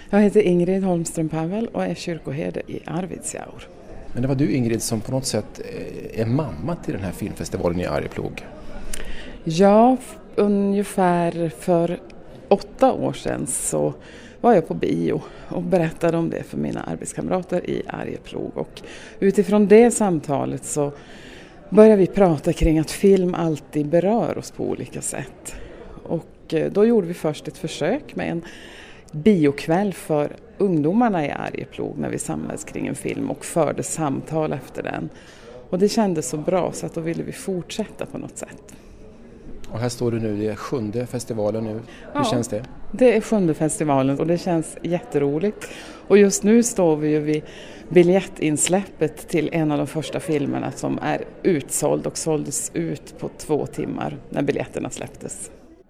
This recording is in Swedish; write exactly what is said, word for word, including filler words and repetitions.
Jag heter Ingrid Holmström Pavel och är kyrkoherde i Arvidsjaur. Men det var du, Ingrid, som på något sätt är mamma till den här filmfestivalen i Arjeplog. Ja, ungefär för åtta år sedan så var jag på bio och berättade om det för mina arbetskamrater i Arjeplog. Och utifrån det samtalet så började vi prata kring att film alltid berör oss på olika sätt. Och då gjorde vi först ett försök med en biokväll för ungdomarna i Arjeplog när vi samlades kring en film och förde samtal efter den. Och det kändes så bra så att då ville vi fortsätta på något sätt. Och här står du nu, det är sjunde festivalen nu. Hur ja, känns det? Det är sjunde festivalen och det känns jätteroligt. Och just nu står vi ju vid biljettinsläppet till en av de första filmerna som är utsåld och såldes ut på två timmar när biljetterna släpptes.